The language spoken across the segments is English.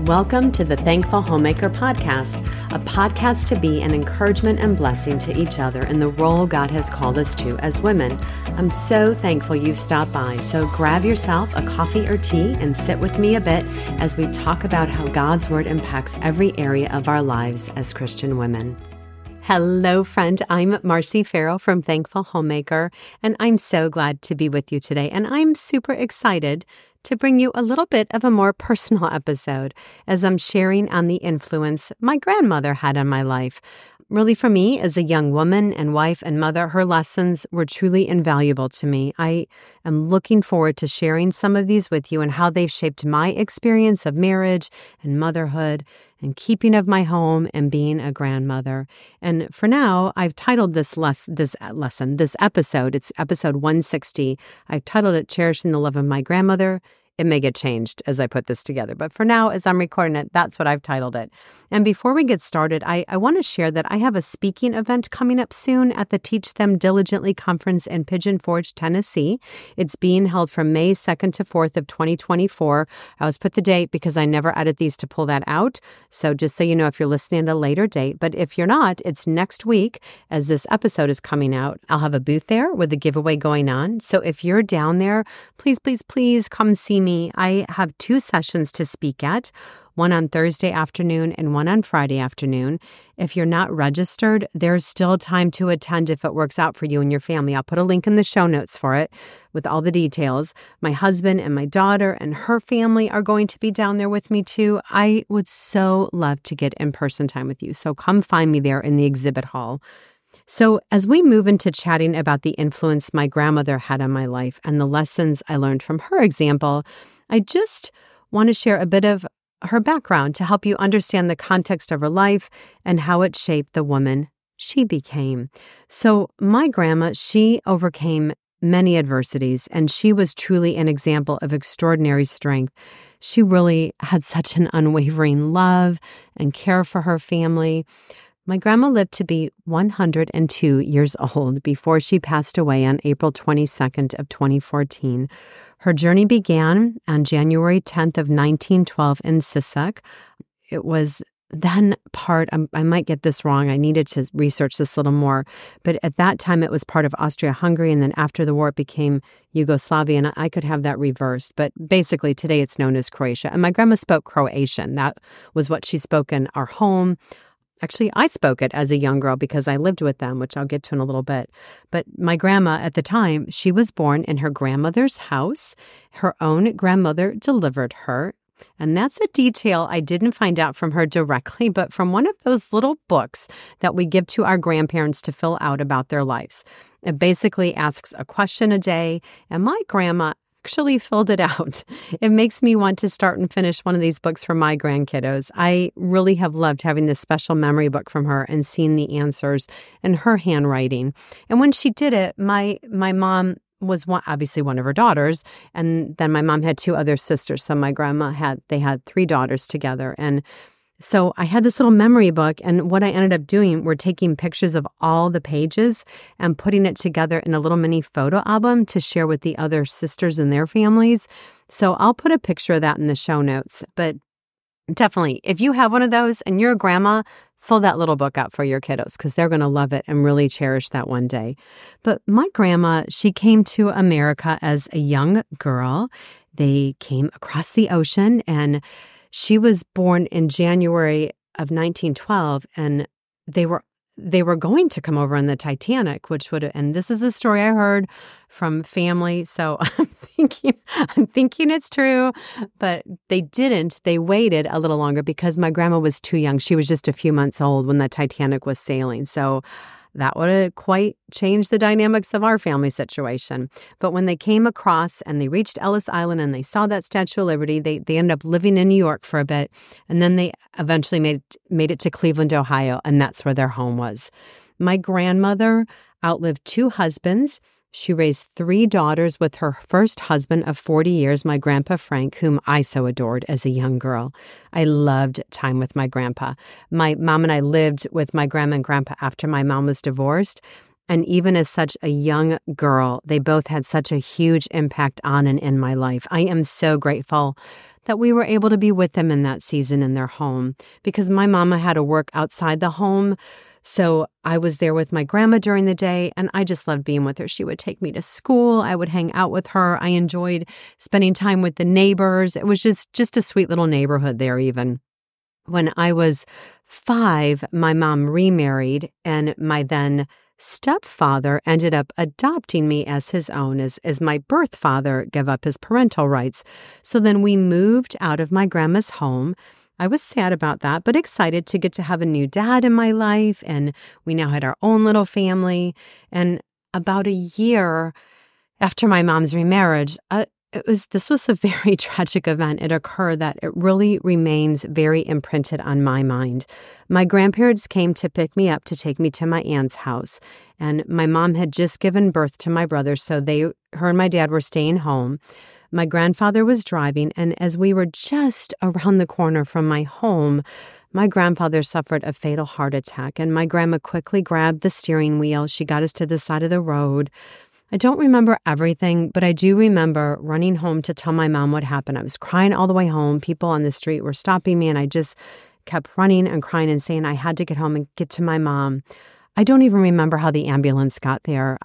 Welcome to the Thankful Homemaker Podcast, a podcast to be an encouragement and blessing to each other in the role God has called us to as women. I'm so thankful you've stopped by, so grab yourself a coffee or tea and sit with me a bit as we talk about how God's Word impacts every area of our lives as Christian women. Hello, friend. I'm Marcy Farrell from Thankful Homemaker, and I'm so glad to be with you today, and I'm super excited to bring you a little bit of a more personal episode as I'm sharing on the influence my grandmother had on my life. Really, for me, as a young woman and wife and mother, her lessons were truly invaluable to me. I am looking forward to sharing some of these with you and how they've shaped my experience of marriage and motherhood and keeping of my home and being a grandmother. And for now, I've titled this episode, it's episode 160. I've titled it Cherishing the Love of My Grandmother. It may get changed as I put this together, but for now, as I'm recording it, that's what I've titled it. And before we get started, I want to share that I have a speaking event coming up soon at the Teach Them Diligently Conference in Pigeon Forge, Tennessee. It's being held from May 2nd to 4th of 2024. I always put the date because I never edit these to pull that out. So just so you know if you're listening at a later date, but if you're not, it's next week as this episode is coming out. I'll have a booth there with a giveaway going on. So if you're down there, please come see me. I have 2 sessions to speak at, one on Thursday afternoon and one on Friday afternoon. If you're not registered, there's still time to attend if it works out for you and your family. I'll put a link in the show notes for it with all the details. My husband and my daughter and her family are going to be down there with me too. I would so love to get in-person time with you. So come find me there in the exhibit hall. So as we move into chatting about the influence my grandmother had on my life and the lessons I learned from her example, I just want to share a bit of her background to help you understand the context of her life and how it shaped the woman she became. So my grandma, she overcame many adversities, and she was truly an example of extraordinary strength. She really had such an unwavering love and care for her family. My grandma lived to be 102 years old before she passed away on April 22nd of 2014. Her journey began on January 10th of 1912 in Sisak. It was then I might get this wrong, I needed to research this a little more, but at that time it was part of Austria-Hungary, and then after the war it became Yugoslavia, and I could have that reversed, but basically today it's known as Croatia. And my grandma spoke Croatian. That was what she spoke in our home. Actually, I spoke it as a young girl because I lived with them, which I'll get to in a little bit. But my grandma at the time, she was born in her grandmother's house. Her own grandmother delivered her. And that's a detail I didn't find out from her directly, but from one of those little books that we give to our grandparents to fill out about their lives. It basically asks a question a day, and my grandma actually filled it out. It makes me want to start and finish one of these books for my grandkiddos. I really have loved having this special memory book from her and seeing the answers in her handwriting. And when she did it, my mom was obviously one of her daughters, and then my mom had 2 other sisters. So my grandma had 3 daughters together. And so I had this little memory book, and what I ended up doing were taking pictures of all the pages and putting it together in a little mini photo album to share with the other sisters and their families. So I'll put a picture of that in the show notes. But definitely, if you have one of those and you're a grandma, fill that little book out for your kiddos because they're going to love it and really cherish that one day. But my grandma, she came to America as a young girl. They came across the ocean, and she was born in January of 1912, and they were going to come over on the Titanic, and this is a story I heard from family, so I'm thinking it's true, but they didn't. They waited a little longer because my grandma was too young. She was just a few months old when the Titanic was sailing, so that would have quite changed the dynamics of our family situation. But when they came across and they reached Ellis Island and they saw that Statue of Liberty, they ended up living in New York for a bit. And then they eventually made it to Cleveland, Ohio, and that's where their home was. My grandmother outlived 2 husbands. She raised 3 daughters with her first husband of 40 years, my Grandpa Frank, whom I so adored as a young girl. I loved time with my grandpa. My mom and I lived with my grandma and grandpa after my mom was divorced. And even as such a young girl, they both had such a huge impact on and in my life. I am so grateful that we were able to be with them in that season in their home, because my mama had to work outside the home. So I was there with my grandma during the day, and I just loved being with her. She would take me to school. I would hang out with her. I enjoyed spending time with the neighbors. It was just a sweet little neighborhood there even. When I was 5, my mom remarried, and my then stepfather ended up adopting me as his own, as my birth father gave up his parental rights. So then we moved out of my grandma's home. I was sad about that, but excited to get to have a new dad in my life, and we now had our own little family. And about a year after my mom's remarriage, this was a very tragic event. It occurred that it really remains very imprinted on my mind. My grandparents came to pick me up to take me to my aunt's house, and my mom had just given birth to my brother, so her and my dad were staying home. My grandfather was driving, and as we were just around the corner from my home, my grandfather suffered a fatal heart attack, and my grandma quickly grabbed the steering wheel. She got us to the side of the road. I don't remember everything, but I do remember running home to tell my mom what happened. I was crying all the way home. People on the street were stopping me, and I just kept running and crying and saying I had to get home and get to my mom. I don't even remember how the ambulance got there.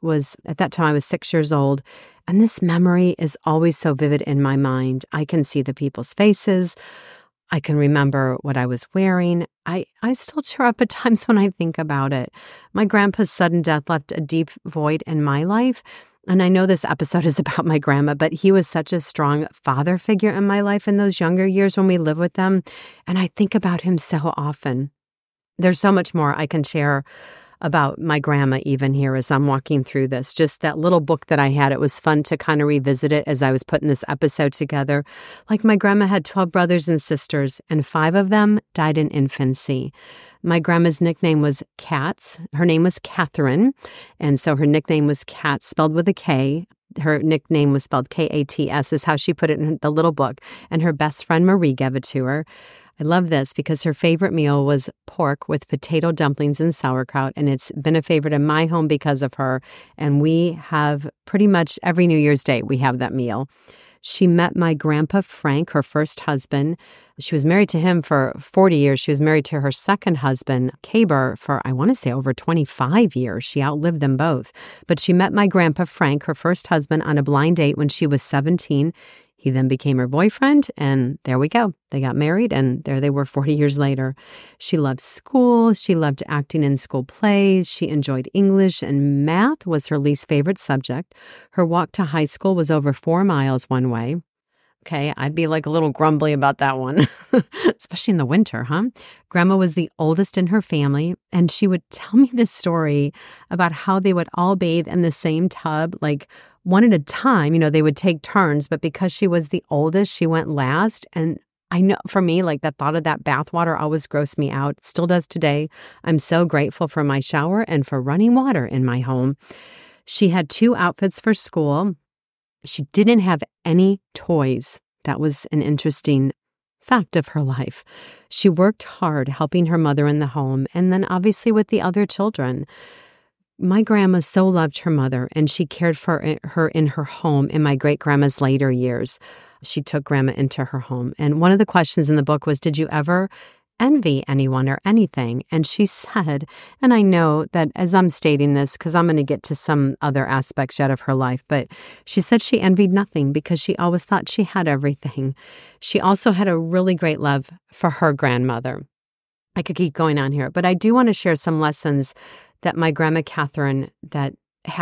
At that time, I was 6 years old, and this memory is always so vivid in my mind. I can see the people's faces. I can remember what I was wearing. I still tear up at times when I think about it. My grandpa's sudden death left a deep void in my life, and I know this episode is about my grandma, but he was such a strong father figure in my life in those younger years when we lived with them, and I think about him so often. There's so much more I can share about my grandma even here as I'm walking through this. Just that little book that I had, it was fun to kind of revisit it as I was putting this episode together. Like, my grandma had 12 brothers and sisters, and 5 of them died in infancy. My grandma's nickname was Katz. Her name was Catherine, and so her nickname was Katz, spelled with a K. Her nickname was spelled K-A-T-S, is how she put it in the little book, and her best friend Marie gave it to her. I love this because her favorite meal was pork with potato dumplings and sauerkraut, and it's been a favorite in my home because of her, and we have pretty much every New Year's Day we have that meal. She met my grandpa Frank, her first husband. She was married to him for 40 years. She was married to her second husband, Kaber, for, I want to say, over 25 years. She outlived them both. But she met my grandpa Frank, her first husband, on a blind date when she was 17. He then became her boyfriend, and there we go. They got married, and there they were 40 years later. She loved school. She loved acting in school plays. She enjoyed English, and math was her least favorite subject. Her walk to high school was over 4 miles one way. Okay, I'd be like a little grumbly about that one, especially in the winter, huh? Grandma was the oldest in her family, and she would tell me this story about how they would all bathe in the same tub, like one at a time. You know, they would take turns, but because she was the oldest, she went last. And I know for me, like, the thought of that bathwater always grossed me out. It still does today. I'm so grateful for my shower and for running water in my home. She had 2 outfits for school. She didn't have any toys. That was an interesting fact of her life. She worked hard helping her mother in the home, and then obviously with the other children. My grandma so loved her mother, and she cared for her in her home in my great-grandma's later years. She took grandma into her home. And one of the questions in the book was, did you ever envy anyone or anything? And she said, and I know that as I'm stating this, because I'm going to get to some other aspects yet of her life, but she said she envied nothing because she always thought she had everything. She also had a really great love for her grandmother. I could keep going on here, but I do want to share some lessons that my grandma Catherine that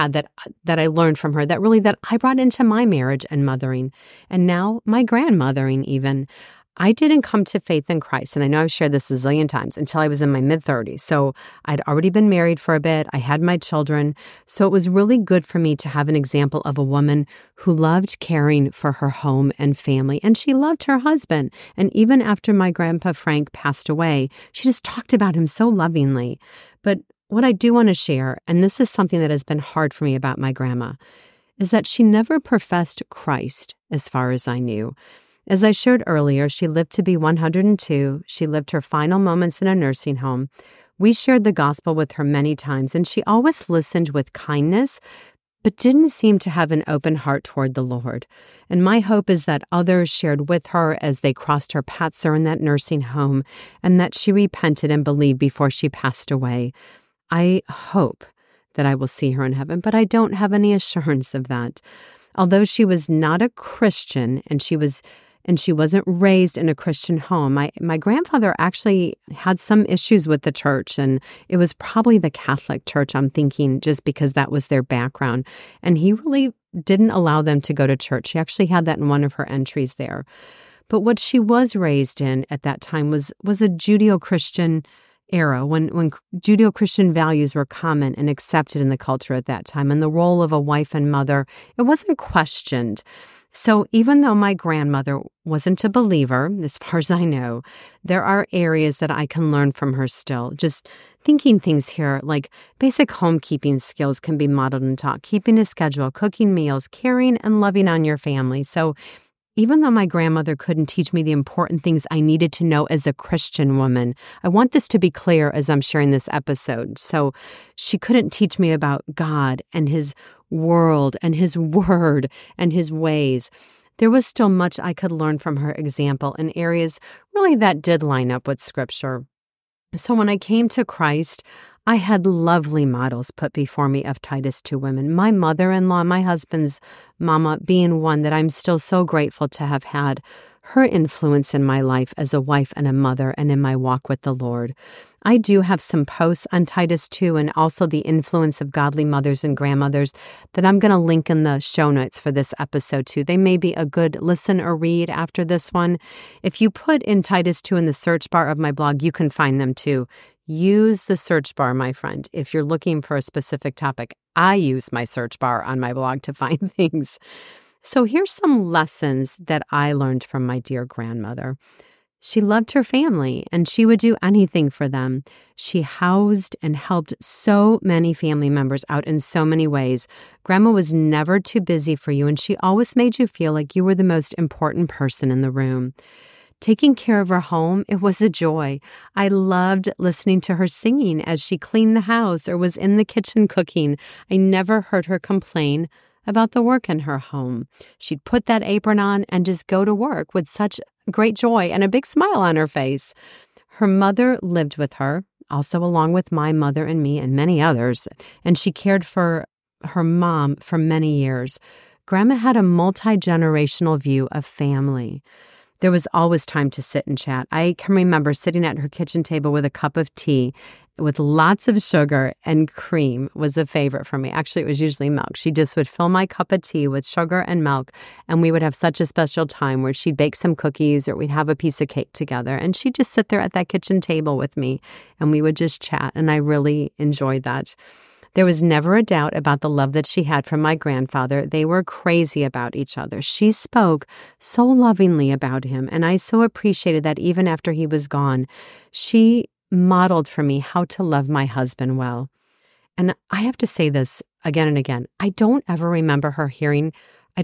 I learned from her, that I brought into my marriage and mothering, and now my grandmothering even. I didn't come to faith in Christ, and I know I've shared this a zillion times, until I was in my mid-30s. So I'd already been married for a bit. I had my children. So it was really good for me to have an example of a woman who loved caring for her home and family, and she loved her husband. And even after my grandpa Frank passed away, she just talked about him so lovingly. But what I do want to share, and this is something that has been hard for me about my grandma, is that she never professed Christ as far as I knew. As I shared earlier, she lived to be 102. She lived her final moments in a nursing home. We shared the gospel with her many times, and she always listened with kindness, but didn't seem to have an open heart toward the Lord. And my hope is that others shared with her as they crossed her paths there in that nursing home, and that she repented and believed before she passed away. I hope that I will see her in heaven, but I don't have any assurance of that. Although she was not a Christian and she wasn't raised in a Christian home, my grandfather actually had some issues with the church, and it was probably the Catholic Church, I'm thinking, just because that was their background. And he really didn't allow them to go to church. She actually had that in one of her entries there. But what she was raised in at that time was a Judeo-Christian era, when Judeo-Christian values were common and accepted in the culture at that time, and the role of a wife and mother, it wasn't questioned. So even though my grandmother wasn't a believer, as far as I know, there are areas that I can learn from her still. Just thinking things here, like basic homekeeping skills can be modeled and taught, keeping a schedule, cooking meals, caring and loving on your family. So even though my grandmother couldn't teach me the important things I needed to know as a Christian woman, I want this to be clear as I'm sharing this episode. So she couldn't teach me about God and His world and His word and His ways. There was still much I could learn from her example in areas really that did line up with Scripture. So when I came to Christ, I had lovely models put before me of Titus 2 women. My mother-in-law, my husband's mama, being one that I'm still so grateful to have had. Her influence in my life as a wife and a mother and in my walk with the Lord. I do have some posts on Titus 2 and also the influence of godly mothers and grandmothers that I'm going to link in the show notes for this episode too. They may be a good listen or read after this one. If you put in Titus 2 in the search bar of my blog, you can find them too. Use the search bar, my friend, if you're looking for a specific topic. I use my search bar on my blog to find things. So here's some lessons that I learned from my dear grandmother. She loved her family, and she would do anything for them. She housed and helped so many family members out in so many ways. Grandma was never too busy for you, and she always made you feel like you were the most important person in the room. Taking care of her home, it was a joy. I loved listening to her singing as she cleaned the house or was in the kitchen cooking. I never heard her complain about the work in her home. She'd put that apron on and just go to work with such great joy and a big smile on her face. Her mother lived with her, also along with my mother and me and many others, and she cared for her mom for many years. Grandma had a multi-generational view of family. There was always time to sit and chat. I can remember sitting at her kitchen table with a cup of tea with lots of sugar, and cream was a favorite for me. Actually, it was usually milk. She just would fill my cup of tea with sugar and milk, and we would have such a special time where she'd bake some cookies or we'd have a piece of cake together. And she'd just sit there at that kitchen table with me, and we would just chat, and I really enjoyed that. There was never a doubt about the love that she had for my grandfather. They were crazy about each other. She spoke so lovingly about him, and I so appreciated that even after he was gone. She modeled for me how to love my husband well. And I have to say this again and again. I don't ever remember hearing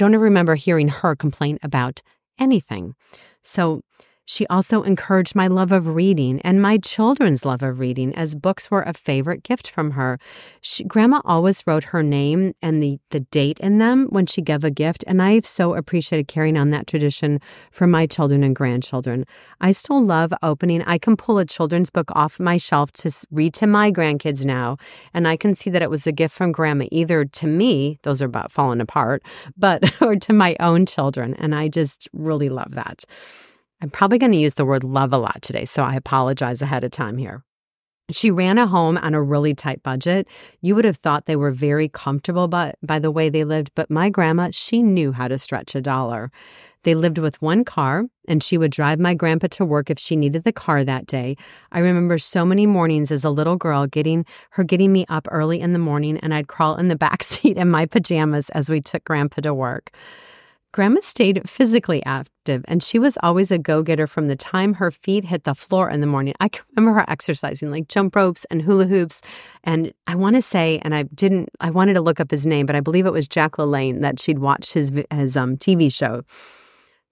her complain about anything. So she also encouraged my love of reading and my children's love of reading, as books were a favorite gift from her. Grandma always wrote her name and the date in them when she gave a gift, and I've so appreciated carrying on that tradition for my children and grandchildren. I still love opening. I can pull a children's book off my shelf to read to my grandkids now, and I can see that it was a gift from Grandma, either to me, those are about falling apart, or to my own children, and I just really love that. I'm probably going to use the word love a lot today, so I apologize ahead of time here. She ran a home on a really tight budget. You would have thought they were very comfortable by the way they lived, but my grandma, she knew how to stretch a dollar. They lived with one car, and she would drive my grandpa to work if she needed the car that day. I remember so many mornings as a little girl getting me up early in the morning, and I'd crawl in the back seat in my pajamas as we took grandpa to work. Grandma stayed physically active, and she was always a go-getter from the time her feet hit the floor in the morning. I can remember her exercising like jump ropes and hula hoops. And I want to say, and I wanted to look up his name, but I believe it was Jack LaLanne that she'd watched his TV show.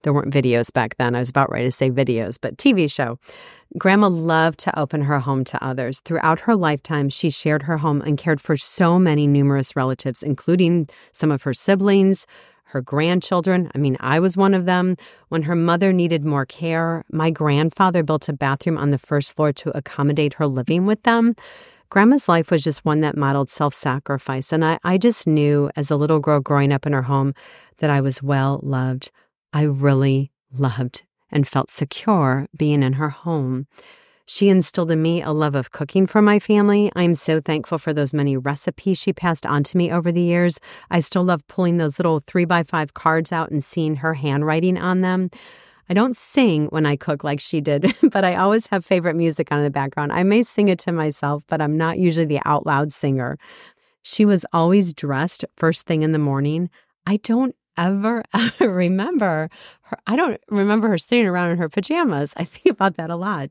There weren't videos back then. I was about ready to say videos, but TV show. Grandma loved to open her home to others. Throughout her lifetime, she shared her home and cared for so many numerous relatives, including some of her siblings, her grandchildren. I mean, I was one of them. When her mother needed more care, my grandfather built a bathroom on the first floor to accommodate her living with them. Grandma's life was just one that modeled self-sacrifice, and I just knew as a little girl growing up in her home that I was well loved. I really loved and felt secure being in her home. She instilled in me a love of cooking for my family. I'm so thankful for those many recipes she passed on to me over the years. I still love pulling those little 3x5 cards out and seeing her handwriting on them. I don't sing when I cook like she did, but I always have favorite music on in the background. I may sing it to myself, but I'm not usually the out loud singer. She was always dressed first thing in the morning. I don't ever remember her. I don't remember her sitting around in her pajamas. I think about that a lot.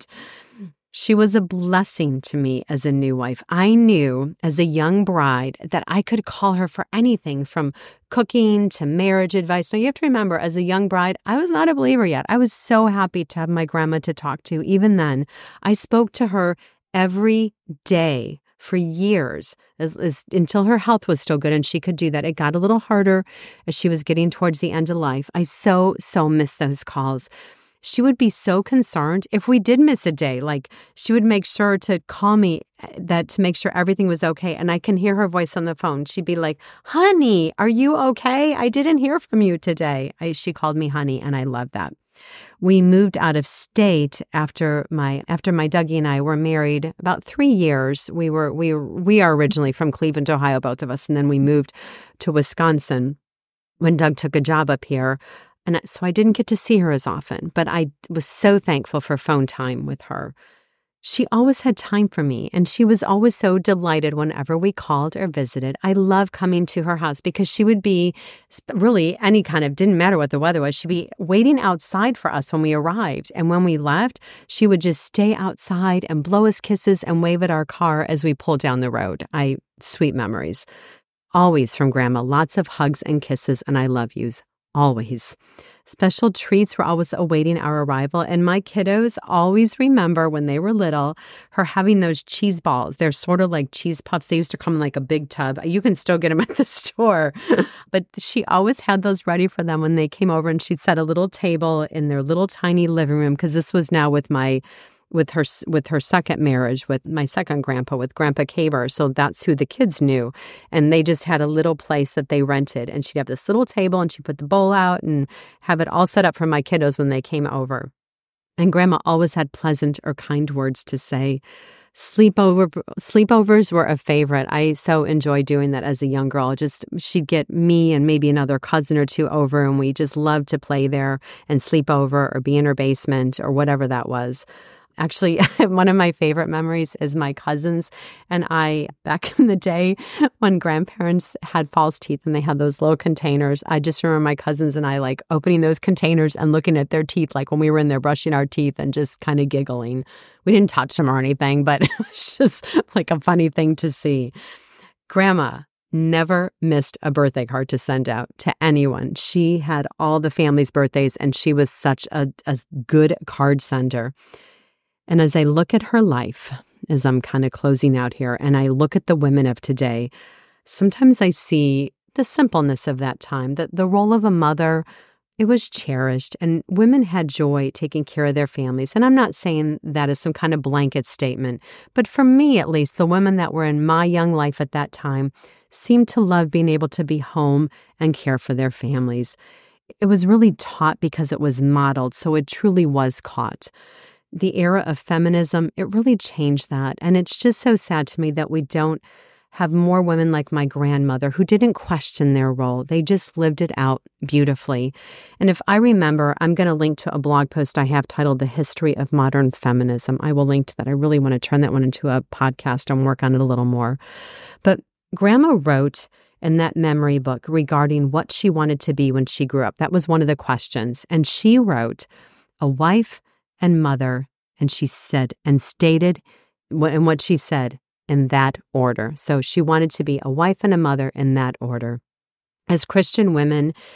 She was a blessing to me as a new wife. I knew as a young bride that I could call her for anything from cooking to marriage advice. Now, you have to remember, as a young bride, I was not a believer yet. I was so happy to have my grandma to talk to. Even then, I spoke to her every day for years until her health was still good and she could do that. It got a little harder as she was getting towards the end of life. I so miss those calls. She would be so concerned if we did miss a day. Like, she would make sure to call me to make sure everything was okay. And I can hear her voice on the phone. She'd be like, "Honey, are you okay? I didn't hear from you today." She called me honey, and I love that. We moved out of state after my Dougie and I were married about 3 years. We are originally from Cleveland, Ohio, both of us, and then we moved to Wisconsin when Doug took a job up here. And so I didn't get to see her as often, but I was so thankful for phone time with her. She always had time for me, and she was always so delighted whenever we called or visited. I love coming to her house because she would be really didn't matter what the weather was, she'd be waiting outside for us when we arrived. And when we left, she would just stay outside and blow us kisses and wave at our car as we pulled down the road. Sweet memories. Always from Grandma, lots of hugs and kisses and I love yous. Always. Special treats were always awaiting our arrival, and my kiddos always remember when they were little, her having those cheese balls. They're sort of like cheese puffs. They used to come in like a big tub. You can still get them at the store, but she always had those ready for them when they came over, and she'd set a little table in their little tiny living room, because this was now with her second marriage, with my second grandpa, with Grandpa Caber. So that's who the kids knew. And they just had a little place that they rented. And she'd have this little table and she'd put the bowl out and have it all set up for my kiddos when they came over. And Grandma always had pleasant or kind words to say. Sleepovers were a favorite. I so enjoyed doing that as a young girl. She'd get me and maybe another cousin or two over, and we just loved to play there and sleep over or be in her basement or whatever that was. Actually, one of my favorite memories is my cousins and I, back in the day when grandparents had false teeth and they had those little containers. I just remember my cousins and I like opening those containers and looking at their teeth like when we were in there brushing our teeth and just kind of giggling. We didn't touch them or anything, but it was just like a funny thing to see. Grandma never missed a birthday card to send out to anyone. She had all the family's birthdays and she was such a good card sender. And as I look at her life, as I'm kind of closing out here, and I look at the women of today, sometimes I see the simpleness of that time, that the role of a mother, it was cherished, and women had joy taking care of their families. And I'm not saying that as some kind of blanket statement, but for me at least, the women that were in my young life at that time seemed to love being able to be home and care for their families. It was really taught because it was modeled, so it truly was caught. The era of feminism, it really changed that. And it's just so sad to me that we don't have more women like my grandmother who didn't question their role. They just lived it out beautifully. And if I remember, I'm going to link to a blog post I have titled The History of Modern Feminism. I will link to that. I really want to turn that one into a podcast and work on it a little more. But Grandma wrote in that memory book regarding what she wanted to be when she grew up. That was one of the questions. And she wrote, a wife and mother, and she said and stated what she said in that order. So she wanted to be a wife and a mother in that order. As Christian women,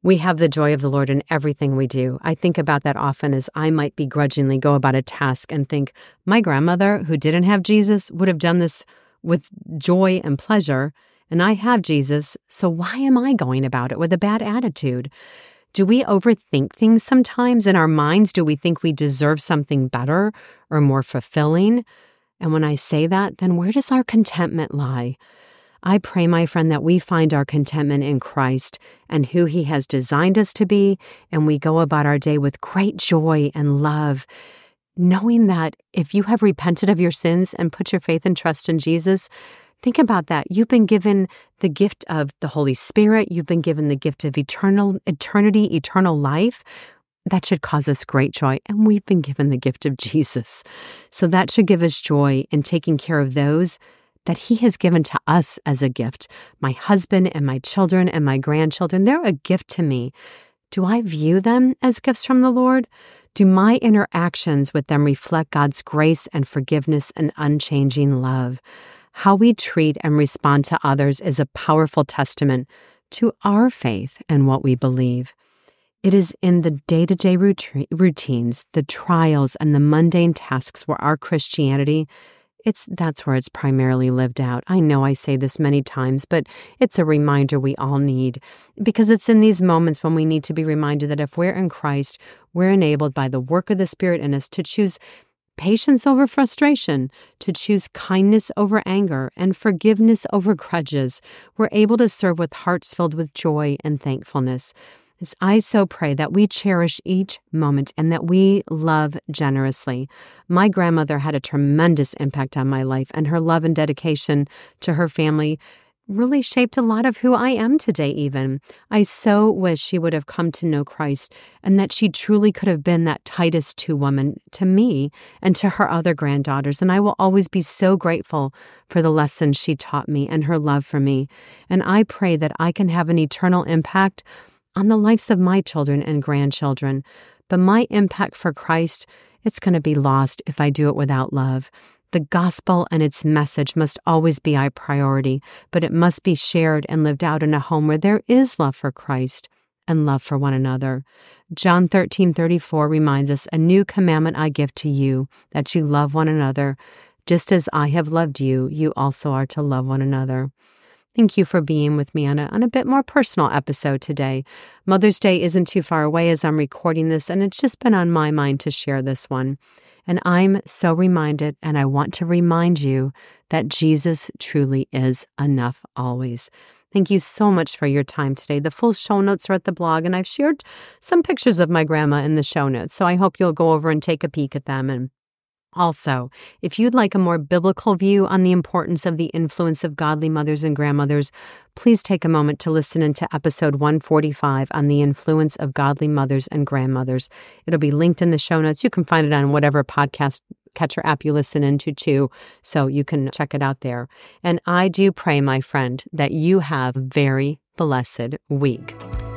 We have the joy of the Lord in everything we do. I think about that often as I might begrudgingly go about a task and think, my grandmother, who didn't have Jesus, would have done this with joy and pleasure, and I have Jesus, so why am I going about it with a bad attitude? Do we overthink things sometimes in our minds? Do we think we deserve something better or more fulfilling? And when I say that, then where does our contentment lie? I pray, my friend, that we find our contentment in Christ and who He has designed us to be, and we go about our day with great joy and love, knowing that if you have repented of your sins and put your faith and trust in Jesus, think about that. You've been given the gift of the Holy Spirit. You've been given the gift of eternity, eternal life. That should cause us great joy. And we've been given the gift of Jesus. So that should give us joy in taking care of those that He has given to us as a gift. My husband and my children and my grandchildren, they're a gift to me. Do I view them as gifts from the Lord? Do my interactions with them reflect God's grace and forgiveness and unchanging love? How we treat and respond to others is a powerful testament to our faith and what we believe. It is in the day-to-day routines, the trials, and the mundane tasks where our Christianity, that's where it's primarily lived out. I know I say this many times, but it's a reminder we all need, because it's in these moments when we need to be reminded that if we're in Christ, we're enabled by the work of the Spirit in us to choose patience over frustration, to choose kindness over anger, and forgiveness over grudges. We're able to serve with hearts filled with joy and thankfulness. As I so pray that we cherish each moment and that we love generously. My grandmother had a tremendous impact on my life, and her love and dedication to her family really shaped a lot of who I am today even. I so wish she would have come to know Christ and that she truly could have been that Titus 2 woman to me and to her other granddaughters. And I will always be so grateful for the lessons she taught me and her love for me. And I pray that I can have an eternal impact on the lives of my children and grandchildren. But my impact for Christ, it's going to be lost if I do it without love. The gospel and its message must always be our priority, but it must be shared and lived out in a home where there is love for Christ and love for one another. John 13:34 reminds us, "A new commandment I give to you, that you love one another. Just as I have loved you, you also are to love one another." Thank you for being with me on a bit more personal episode today. Mother's Day isn't too far away as I'm recording this, and it's just been on my mind to share this one. And I'm so reminded, and I want to remind you that Jesus truly is enough always. Thank you so much for your time today. The full show notes are at the blog, and I've shared some pictures of my grandma in the show notes, so I hope you'll go over and take a peek at them. And also, if you'd like a more biblical view on the importance of the influence of godly mothers and grandmothers, please take a moment to listen into episode 145 on the influence of godly mothers and grandmothers. It'll be linked in the show notes. You can find it on whatever podcast catcher app you listen into too, so you can check it out there. And I do pray, my friend, that you have a very blessed week.